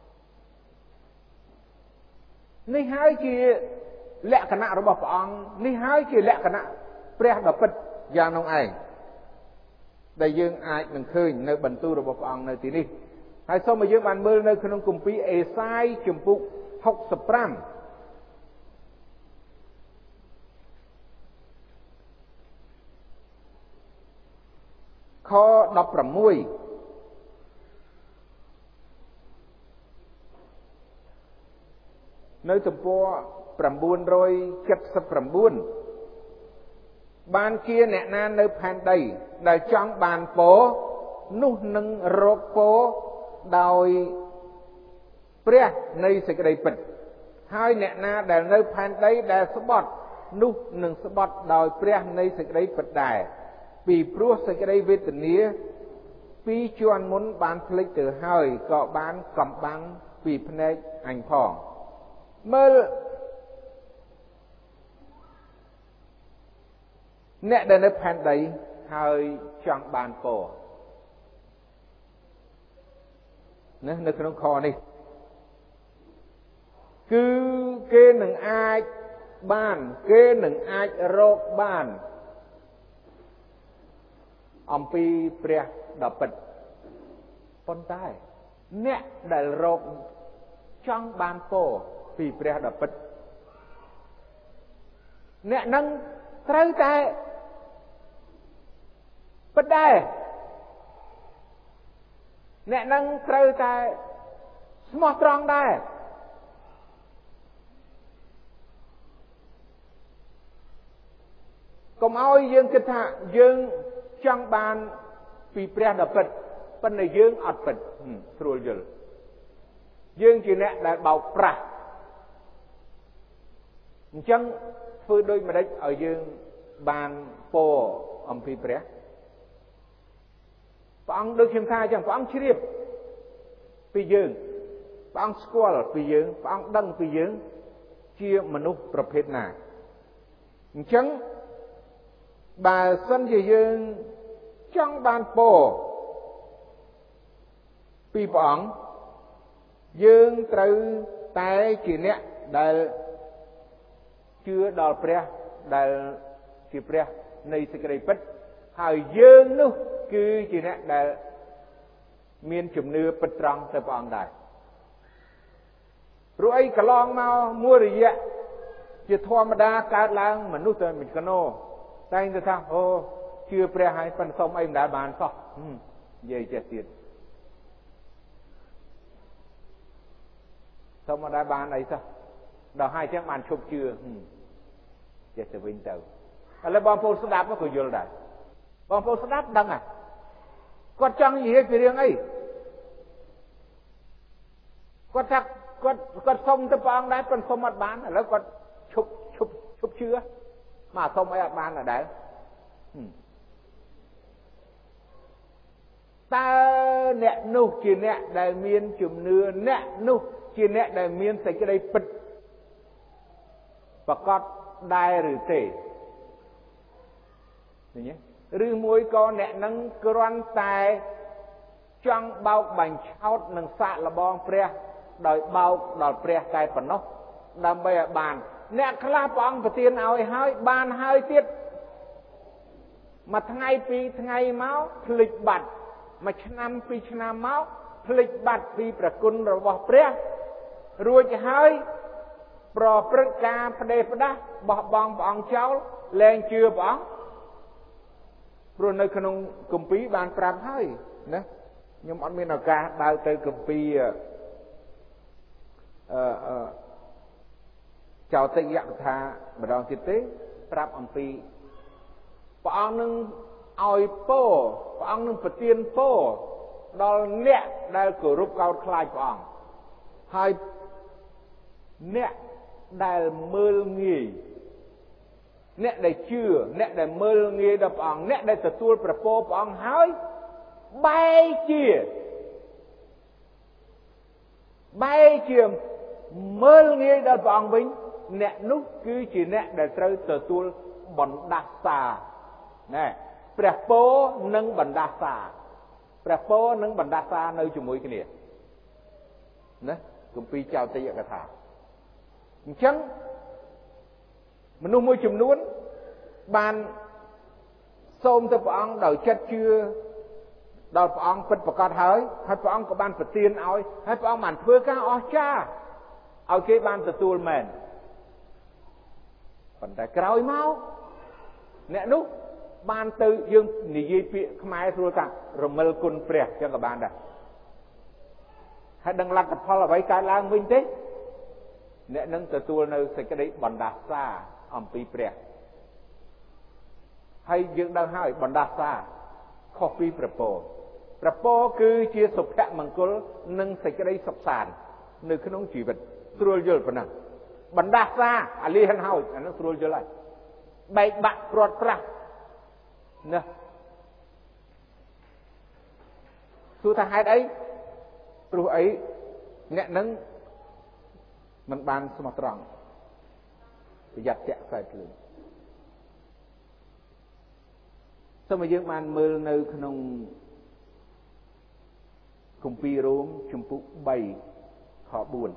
នេះហើយជាលក្ខណៈរបស់ព្រះអង្គនេះហើយជាលក្ខណៈព្រះដ៏ពិតយ៉ាងនោះឯងដែលយើងអាចនឹងឃើញនៅបន្ទូលរបស់ព្រះអង្គនៅទីនេះហើយសូមឲ្យយើងបានមើលនៅក្នុងគម្ពីរអេសាយជំពូក65ខ16នៅទំព័រ979បានជាអ្នកណានៅផែនដីដែលចង់បានពរនោះនឹងរកពរដោយព្រះនៃសេចក្តីពិតហើយអ្នកណាដែលនៅផែនដីដែលស្បត់នោះនឹងស្បត់ដោយព្រះនៃសេចក្តីពិតដែរពីព្រោះសេចក្តីវេទនាពីជាន់មុនបានភ្លេចទៅហើយក៏បានកំបាំងពីភ្នែកអញផងមើលអ្នកដែលនៅផែនដីហើយចង់បានពរនៅក្នុងខនេះគឺគេនឹងអាចបានគេនឹងអាចរកបានអំពីព្រះដ៏ពិតប៉ុន្តែអ្នកដែលរកចង់បានពរពីព្រះដ៏ពិតអ្នកនឹងត្រូវតែពិតដែរអ្នកនឹងត្រូវតែស្មោះត្រង់ដែរកុំឲ្យយើងគិតថាយើងចង់បានពីព្រះដ៏ពិតប៉ុន្តែយើងអត់ពិតស្រួលយល់យើងជាអ្នកដែលបោកប្រាស់អញ្ចឹងធ្វើដូចម្ដេចឲ្យយើងបានពរអំពីព្រះអង្គដូចខ្ញុំថាអញ្ចឹងព្រះអង្គជ្រាបពីយើងព្រះអង្គស្គាល់ពីយើងព្រះអង្គដឹងពីយើងជាមនុស្សប្រភេទណាអញ្ចឹងបើសិនជាយើងចង់បានពរពីព្រះអង្គយើងត្រូវតែជាអ្នកដែលជឿដល់ព្រះដែលជាព្រះនៃសេចក្តីពិតហើយយើងនោះគឺជាអ្នកដែលមានជំនឿពិតត្រង់ទៅព្រះអង្គដែរព្រោះអីកន្លងមកមួយរយៈជាធម្មតាកើតឡើងមនុស្សតែមិនកណោតែងតែថាអូជឿព្រះហើយប៉ុន្តែសុំអីមិនដែលបានសោះនិយាយចេះទៀតសុំមិនដែលបានអីសោះដល់ហើយចឹងបានឈប់ជឿចេះទៅវិញទៅឥឡូវបងប្អូនស្ដាប់ក៏យល់ដែរបងប្អូនស្ដាប់ដឹងហ่ะគាត់ចង់និយាយពីរឿងអីគាត់ថាគាត់សុំទៅព្រះអង្គដែរប៉ុន្តែសុំអត់បានឥឡូវគាត់ឈប់ជឿមកសុំអីអត់បានដែរតើអ្នកនោះជាអ្នកដែលមានជំនឿអ្នកនោះជាអ្នកដែលមានសេចក្តីពិតប្រកាសដែរឬទេឃើញទេឬមួយក៏អ្នកនឹងគ្រាន់តែចង់បោកបាញ់ឆោតនឹងសាកល្បងព្រះដោយបោកដល់ព្រះតែប៉ុណ្ណោះដើម្បីឲ្យបានអ្នកខ្លះព្រះអង្គប្រទានឲ្យហើយបានហើយទៀតមួយថ្ងៃពីរថ្ងៃមកភ្លេចបាត់មួយឆ្នាំពីរឆ្នាំមកភ្លេចបាត់ពីព្រះគុណរបស់ព្រះរួចហើយប្រព្រឹត្តការផ្ដេសផ្ដាស់បោះបង់ព្រះអង្គចោលលែងជឿព្រះអង្គព្រោះនៅក្នុងគម្ពីរបានប្រាប់ហើយណាខ្ញុំអត់មានឱកាសដើរទៅគម្ពីរចោទយកថាម្ដងទៀតទេប្រាប់អំពីព្រះអង្គនឹងឲ្យពរព្រះអង្គនឹងប្រទានពរដល់អ្នកដែលគោរពកោតខ្លាចព្រះអង្គហើយអ្នកដែលមើលងាយអ្នកដែលជឿអ្នកដែលមើលងាយដល់ព្រះអង្គអ្នកដែលទទួលព្រះពរព្រះអង្គហើយបែរជាមើលងាយដល់ព្រះអង្គវិញអ្នកនោះគឺជាអ្នកដែលត្រូវទទួលបណ្ដាសាណែព្រះពរនិងបណ្ដាសាព្រះពរនិងបណ្ដាសានៅជាមួយគ្នាណាគម្ពីរចោទយកថាអញ្ចឹងមនុស្សមួយចំនួនបានសូមទៅព្រះអង្គដោយចិត្តជឿដល់ព្រះអង្គពិតប្រាកដហើយព្រះអង្គក៏បានប្រទានឲ្យហើយព្រះអង្គបានធ្វើការអស្ចារ្យឲ្យគេបានទទួលមែនប៉ុន្តែក្រោយមកអ្នកនោះបានទៅយើងនិយាយពាក្យខ្មែរស្រួលថារមិលគុណព្រះចឹងក៏បានដែរហើយដឹងលទ្ធផលអ្វីកើតឡើងវិញទេអ្នកនឹងទទួលនៅសេចក្តីបណ្ដាសាអំពីព្រះហើយយើងដឹងហើយបណ្ដាសាខុសពីព្រះពរគឺជាសុភមង្គលនិងសេចក្តីសុខសាន្តនៅក្នុងជីវិតស្រួលយល់ប៉ុណ្ណឹងបណ្ដាសាអាលីហិនហើយអានោះស្រួលយល់ហើយបែកបាក់ព្រាត់ប្រាសណាសួរថាហេតុអីព្រោះអីអ្នកនឹងមិនបានស្មោះត្រង់ប្រយ័ត្នតាក់ខ្សែភ្លើងសូមឲ្យយើងបានមើលនៅក្នុងគម្ពីររ៉ូមជំពូក3ខ4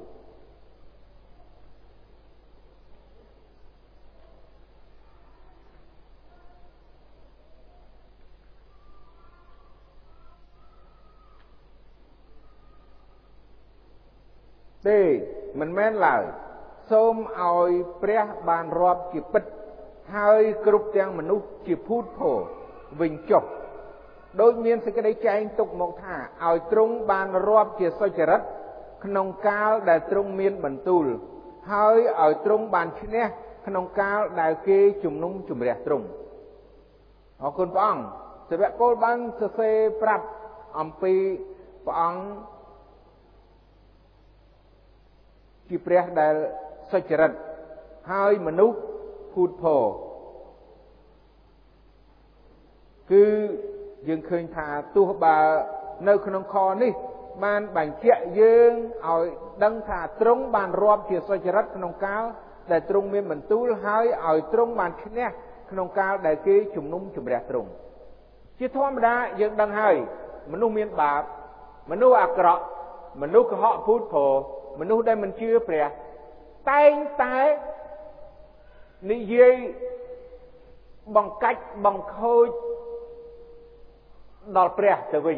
ទេមិនមែនឡើយសូមឲ្យព្រះបានរាប់ជាពិតហើយគ្រប់ទាំងមនុស្សជាភូតភរវិញចុះដោយមានសេចក្តីចែងទុកមកថាឲ្យទ្រង់បានរាប់ជាសុចរិតក្នុងកាលដែលទ្រង់មានបន្ទូលហើយឲ្យទ្រង់បានឈ្នះក្នុងកាលដែលគេជំនុំជម្រះទ្រង់អរគុណព្រះអង្គសាវកពលបានសរសេរប្រាប់អំពីព្រះអង្គជាព្រះដែលសុចរិតហើយមនុស្សភូតភរគឺយើងឃើញថាទោះបើនៅក្នុងខនេះបានបញ្ជាក់យើងឲ្យដឹងថាទ្រង់បានរាប់ជាសុចរិតក្នុងកាលដែលទ្រង់មានបន្ទូលហើយឲ្យទ្រង់បានឈ្នះក្នុងកាលដែលគេជំនុំជម្រះទ្រង់ជាធម្មតាយើងដឹងហើយមនុស្សមានបាបមនុស្សអាក្រក់មនុស្សកុហកភូតភរមនុស្សដែលមិនជឿព្រះតែងតែនិយាយបង្កាច់បង្ខូចដល់ព្រះទៅវិញ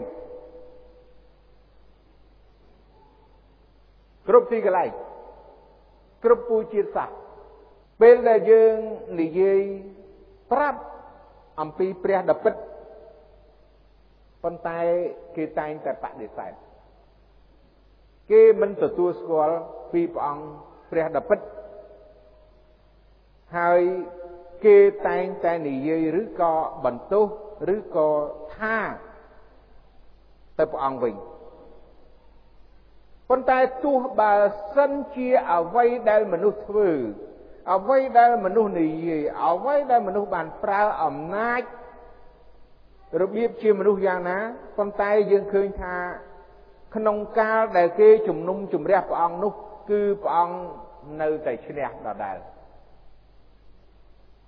គ្រប់ទីកន្លែងគ្រប់ពូជាតិសាសន៍ពេលដែលយើងនិយាយប្រាប់អំពីព្រះដ៏ពិតប៉ុន្តែគេតែងតែបដិសេធគេមិនទទួលស្គាល់ពីព្រះអង្គព្រះដ៏ពិតហើយគេតែងតែនិយាយឬក៏បន្ទោសឬក៏ថាទៅព្រះអង្គវិញប៉ុន្តែទោះបើសិនជាអ្វីដែលមនុស្សធ្វើអ្វីដែលមនុស្សនិយាយអ្វីដែលមនុស្សបានប្រើអំណាចរបៀបជាមនុស្សយ៉ាងណាប៉ុន្តែយើងឃើញថាក្នុងកាលដែលគេជំនុំជម្រះព្រះអង្គនោះគឺព្រះអង្គនៅតែឈ្នះដដែល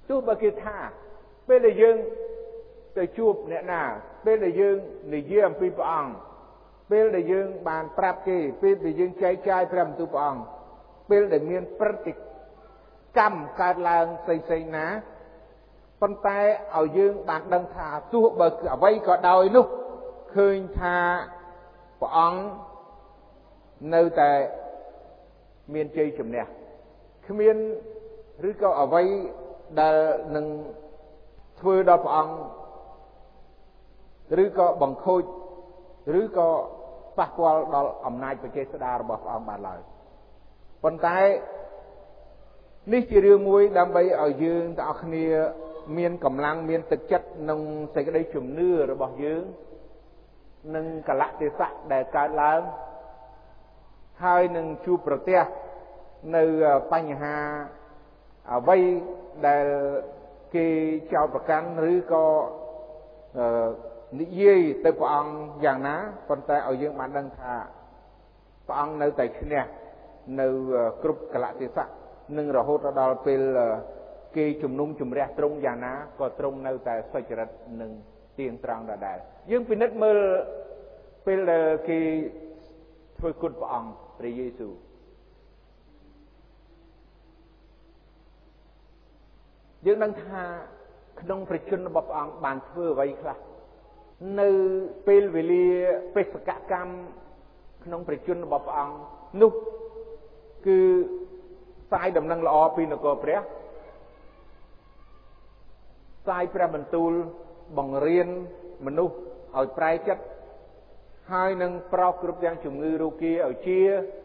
ទោះបើគេថាពេលដែលយើងទៅជួបអ្នកណាពេលដែលយើងនិយាយអំពីព្រះអង្គពេលដែលយើងបានប្រាប់គេពេលដែលយើងចែកចាយព្រះបន្ទូលព្រះអង្គពេលដែលមានព្រឹត្តិកម្មកើតឡើងផ្សេងៗណាប៉ុន្តែឲ្យយើងបានដឹងថាទោះបើគឺអ្វីក៏ដោយនោះឃើញថាព្រះអង្គនៅតែមានជ័យជំនះគ្មានឬក៏អ្វីដែលនឹងធ្វើដល់ព្រះអង្គឬក៏បង្ខូចឬក៏ប៉ះពាល់ដល់អំណាចបច្ចេស្តារបស់ព្រះអង្គបានឡើយប៉ុន្តែនេះជារឿងមួយដើម្បីឲ្យយើងទាំងអស់គ្នាមានកម្លាំងមានទឹកចិត្តក្នុងសេចក្តីជំនឿរបស់យើងនិងកលៈទេសៈដែលកើតឡើងហើយនឹងជួបប្រទះនៅបញ្ហាអ្វីដែលគេចោទប្រកាន់ឬក៏និយាយទៅព្រះអង្គយ៉ាងណាប៉ុន្តែឲ្យយើងបានដឹងថាព្រះអង្គនៅតែឈ្នះនៅគ្រប់កលៈទេសៈនិងរហូតដល់ពេលគេជំនុំជម្រះទ្រង់យ៉ាងណាក៏ទ្រង់នៅតែសុចរិតនិងទៀងត្រង់ដដែលយើងពិនិត្យមើលពេលដែលគេធ្វើគុតព្រះអង្គព្រះយេស៊ូវយើងដឹងថាក្នុងព្រះជន្មរបស់ព្រះអង្គបានធ្វើអ្វីខ្លះនៅពេលវេលាបេសកកម្មក្នុងព្រះជន្មរបស់ព្រះអង្គនោះគឺផ្សាយដំណឹងល្អពីនគរព្រះផ្សាយព្រះបន្ទូលបង្រៀនមនុស្សឲ្យប្រែចិត្តហើយនឹងប្រោសគ្រប់ទាំងជំងឺរោគាឲ្យជា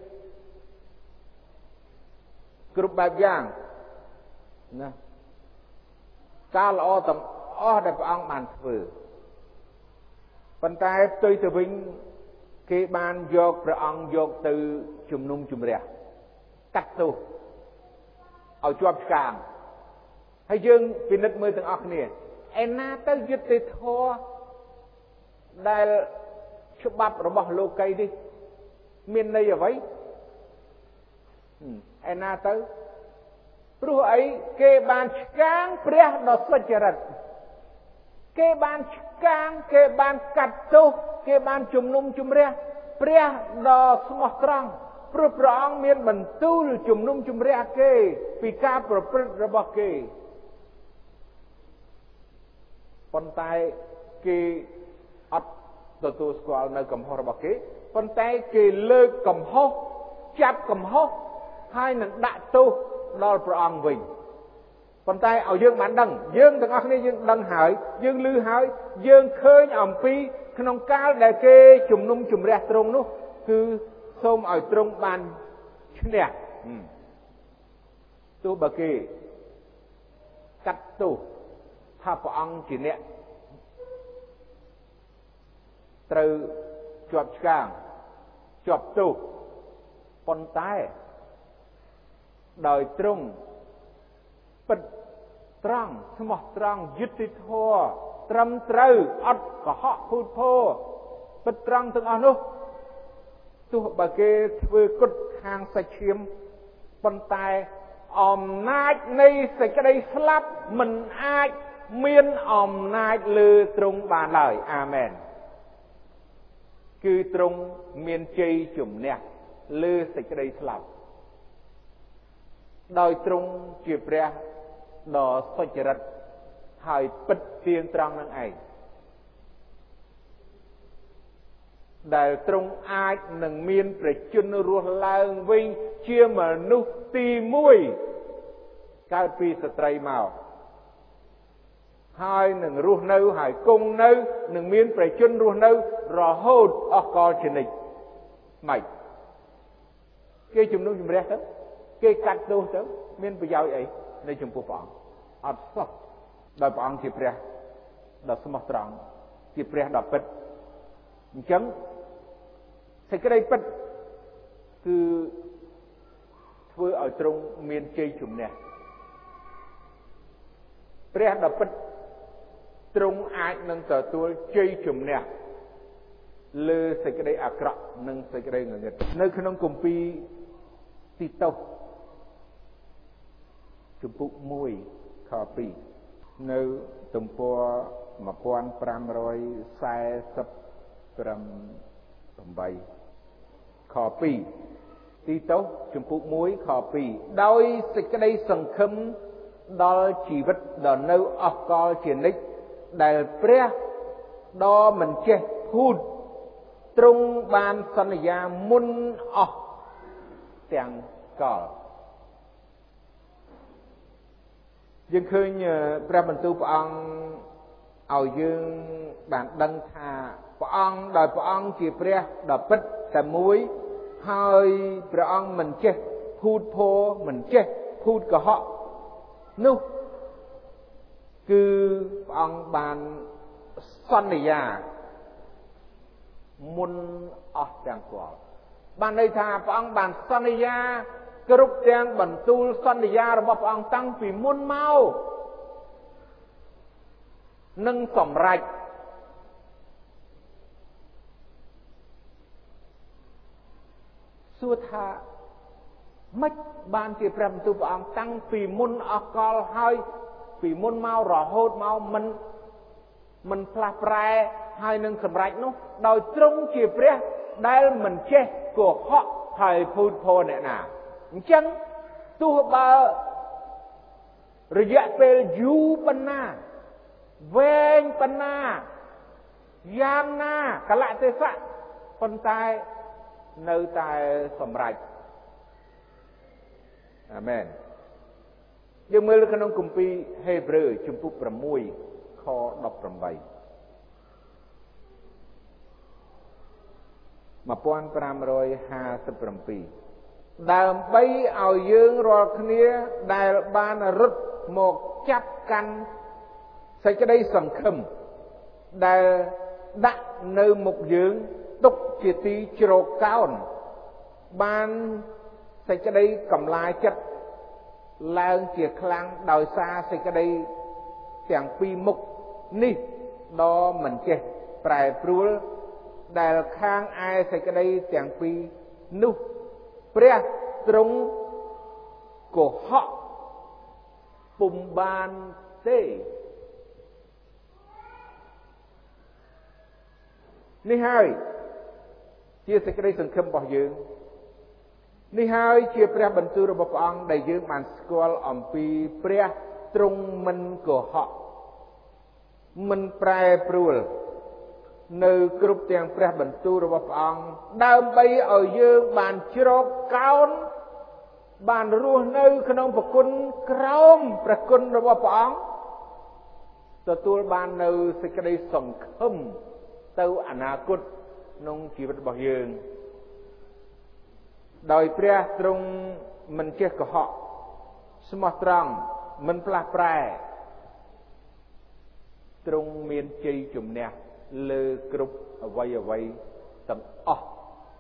គ្រប់បែបយ៉ាងណាការល្អទាំងអស់ដែលព្រះអង្គបានធ្វើប៉ុន្តែផ្ទុយទៅវិញគេបានយកព្រះអង្គយកទៅជំនុំជម្រះកាត់ទោសឲ្យជាប់ឆ្កាងហើយយើងពិនិត្យមើលទាំងអស់គ្នាឯណាទៅយុត្តិធម៌ដែលច្បាប់របស់លោកីនេះមានន័យអ្វីឯណាទៅព្រោះអីគេបានឆ្កាងព្រះដ៏សុចរិតគេបានឆ្កាងគេបានកាត់ទោសគេបានជំនុំជម្រះព្រះដ៏ស្មោះត្រង់ព្រោះព្រះអង្គមានបន្ទូលជំនុំជម្រះគេពីការប្រព្រឹត្តរបស់គេប៉ុន្តែគេអត់ទទួលស្គាល់នៅកំហុសរបស់គេប៉ុន្តែគេលើកកំហុសចាប់កំហុសហើយនឹងដាក់ទោសដល់ព្រះអង្គវិញប៉ុន្តែឲ្យយើងបានដឹងយើងទាំងអស់គ្នាយើងដឹងហើយយើងឮហើយយើងឃើញអំពីក្នុងកាលដែលគេជំនុំជម្រះទ្រង់នោះគឺសូមឲ្យទ្រង់បានឈ្នះទោះបើគេកាត់ទោសថាព្រះអង្គជាអ្នកត្រូវជាប់ឆ្កាងជាប់ទោសប៉ុន្តែដោយទ្រង់ពិតត្រង់ស្មោះត្រង់យុត្តិធម៌ត្រឹមត្រូវអត់កុហកភូតភរពិតត្រង់ទាំងអស់នោះទោះបើគេធ្វើគុតខាងសាច់ឈាមប៉ុន្តែអំណាចនៃសេចក្តីស្លាប់មិនអាចមានអំណាចលើទ្រង់បានឡើយអាមែនគឺទ្រង់មានជ័យជំនះលើសេចក្តីស្លាប់ដោយទ្រង់ជាព្រះដ៏សុចរិតហើយពិតទៀងត្រង់នឹងឯងដែលទ្រង់អាចនឹងមានព្រះជន្មរស់ឡើងវិញជាមនុស្សទី1កើតពីស្ត្រីមកហើយនឹងរស់នៅហើយគង់នៅនឹងមានព្រះជន្មរស់នៅរហូតអស់កលជានិច្ចម៉េចគេជំនុំជម្រះទៅគេកាត់ទោសទៅមានប្រយោជន៍អីនៅចំពោះព្រះអង្គអត់សោះដោយព្រះអង្គជាព្រះដ៏ស្មោះត្រង់ជាព្រះដ៏ពិតអញ្ចឹងសេចក្តីពិតគឺធ្វើឲ្យទ្រង់មានជ័យជំនះព្រះដ៏ពិតទ្រង់អាចនឹងទទួលជ័យជំនះលើសេចក្តីអាក្រក់និងសេចក្តីងងឹតនៅក្នុងគម្ពីរទីតូសជំពូក1ខខ2នៅទំព័រ1548ខ2ទីតូសជំពូក1ខ2ដោយសេចក្តីសង្ឃឹមដល់ជីវិតដ៏នៅអស់កលជានិច្ចដែលព្រះដ៏មិនចេះភូតទ្រង់បានសន្យាមុនអស់ទាំងកលយើងឃើញព្រះបន្ទូលព្រះអង្គឲ្យយើងបានដឹងថាព្រះអង្គដោយព្រះអង្គជាព្រះដ៏ពិតតែមួយហើយព្រះអង្គមិនចេះភូតភរមិនចេះភូតកុហកនោះគឺព្រះអង្គបានសន្យាមុនអស់ទាំងកលបានន័យថាព្រះអង្គបានសន្យាគ្រប់ទាំងបន្ទូលសន្យារបស់ព្រះអង្គតាំងពីមុនមកនឹងសម្រេចសួរថាម៉េចបានជាព្រះបន្ទូលព្រះអង្គតាំងពីមុនអស់កលហើយពីមុនមករហូតមកមិនផ្លាស់ប្រែហើយនឹងសម្រេចនោះដោយទ្រង់ជាព្រះដែលមិនចេះកុហកហើយភូតភរអ្នកណាអញ្ចឹងទោះបើរយៈពេលយូរប៉ុណ្ណាវែងប៉ុណ្ណាយ៉ាងណាកលៈទេសៈប៉ុន្តែនៅតែសម្រេចអាមែនយើងមើលក្នុងគម្ពីរហេព្រើរជំពូក6ខ18 1557ដើម្បីឲ្យយើងរាល់គ្នាដែលបានរត់មកចាប់កាន់សេចក្តីសង្ឃឹមដែលដាក់នៅមុខយើងទុកជាទីជ្រកកោនបានសេចក្តីកម្លាចចិត្តឡើងជាខ្លាំងដោយសារសេចក្តីទាំងពីរមុខនេះដ៏មិនចេះប្រែប្រួលដែលខាងឯសេចក្តីទាំងពីរនោះព្រះទ្រង់កុហកពុំបានទេនេះហើយជាសេចក្តីសង្ឃឹមរបស់យើងនេះហើយជាព្រះបន្ទូលរបស់ព្រះអង្គដែលយើងបានស្គាល់អំពីព្រះទ្រង់មិនកុហកមិនប្រែប្រួលនៅគ្រប់ទាំងព្រះបន្ទូលរបស់ព្រះអង្គដើម្បីឲ្យយើងបានជ្រកកោនបានរស់នៅក្នុងព្រះគុណក្រោមព្រះគុណរបស់ព្រះអង្គទទួលបាននៅសេចក្តីសង្ឃឹមទៅអនាគតក្នុងជីវិតរបស់យើងដោយព្រះទ្រង់មិនចេះកុហកស្មោះត្រង់មិនផ្លាស់ប្រែទ្រង់មានជ័យជំនះលើគ្រប់អ្វីទាំងអស់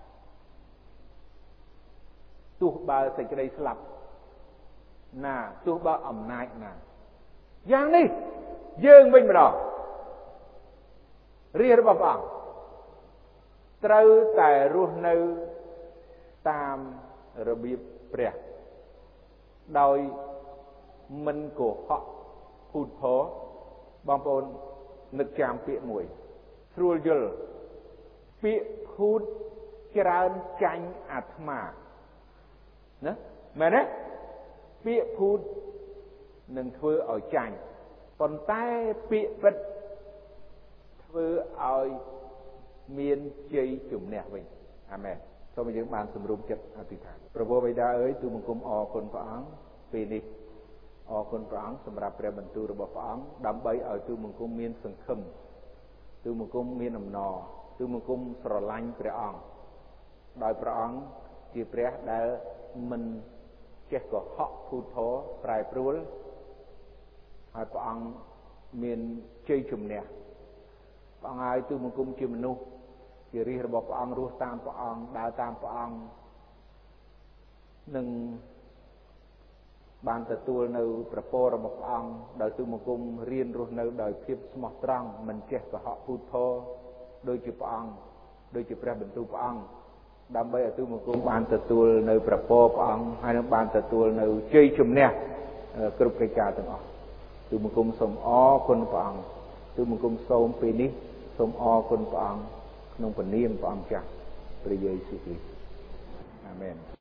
ទោះបើសេចក្តីស្លាប់ណាទោះបើអំណាចណាយ៉ាងនេះយើងវិញម្ដងរាជរបស់ព្រះអង្គត្រូវតែរស់នៅតាមរបៀបព្រះដោយមិនកុហកភូតភរបងប្អូននឹកចាំពាក្យមួយស្រួលយល់ពាក្យភូតច្រើនចាញ់អាត្មាណាមែនទេពាក្យភូតនឹងធ្វើឲ្យចាញ់ប៉ុន្តែពាក្យពិតធ្វើឲ្យមានជ័យជំនះវិញអាមែនសូមឲ្យយើងបានសម្រុំចិត្តអធិដ្ឋានព្រះបិតាអើយទូលបង្គំអរគុណព្រះអង្គពេលនេះអរគុណព្រះអង្គសម្រាប់ព្រះបន្ទូលរបស់ព្រះអង្គដើម្បីឲ្យទូលបង្គំមានសង្ឃឹមទូលបង្គំមានអំណរទូលបង្គំស្រឡាញ់ព្រះអង្គដោយព្រះអង្គជាព្រះដែលមិនចេះកុហកភូតភរប្រែប្រួលហើយព្រះអង្គមានជ័យជំនះព្រះអង្គហើយទូលបង្គំជាមនុស្សជារាជរបស់ព្រះអង្គរស់តាមព្រះអង្គដើរតាមព្រះអង្គនឹងបានទទួលនៅព្រះពររបស់ព្រះអង្គដោយទូលបង្គំរៀនរស់នៅដោយភាពស្មោះត្រង់មិនចេះកុហកភូតភរដូចជាព្រះអង្គដូចជាព្រះបន្ទូលព្រះអង្គដើម្បីឲ្យទូលបង្គំបានទទួលនៅព្រះពរព្រះអង្គហើយនឹងបានទទួលនៅជ័យជំនះគ្រប់កិច្ចការទាំងអស់ទូបង្គំសូមអរគុណព្រះអង្គទូបង្គំសូមពេលនេះសូមអរគុណព្រះអង្គក្នុងព្រះនាមព្រះអង្គចាស់ព្រះយេស៊ូវគ្រីស្ទអាមែន